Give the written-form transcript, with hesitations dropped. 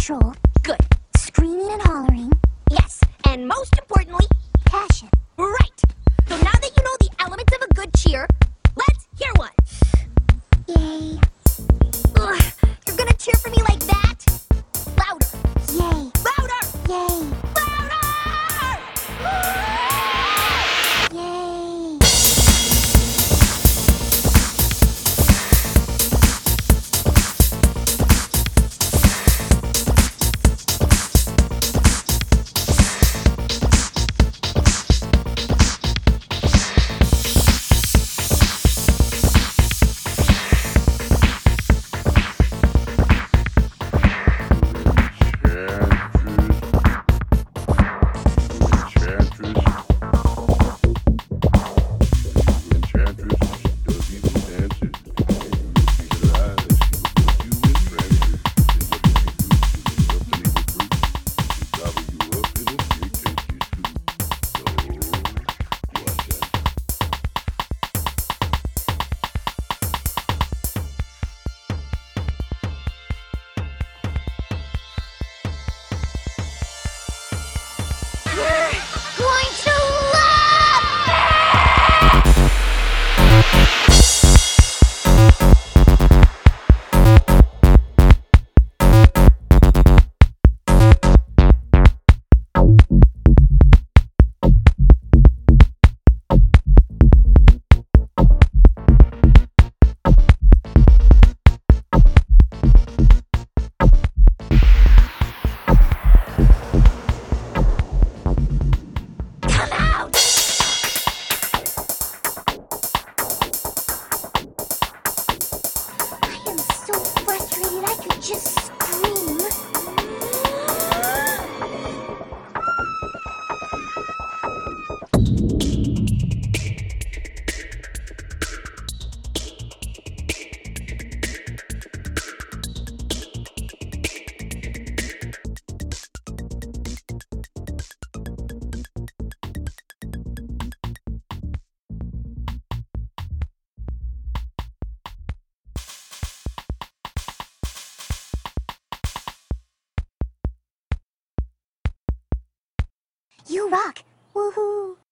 control. Good. Screaming and hollering. Yes, and most importantly, Passion. right. So now that you know the elements of a good cheer, let's hear one. Yay. Ugh, you're gonna cheer for me like that? Louder. Yay. Louder. Yay. Louder! Yay. Going to love Come out! I am so frustrated I could just scream. You rock. Woohoo.